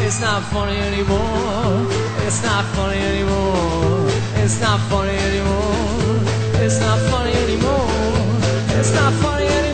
It's not funny anymore. It's not funny anymore. It's not funny anymore. It's not funny anymore. It's not funny anymore.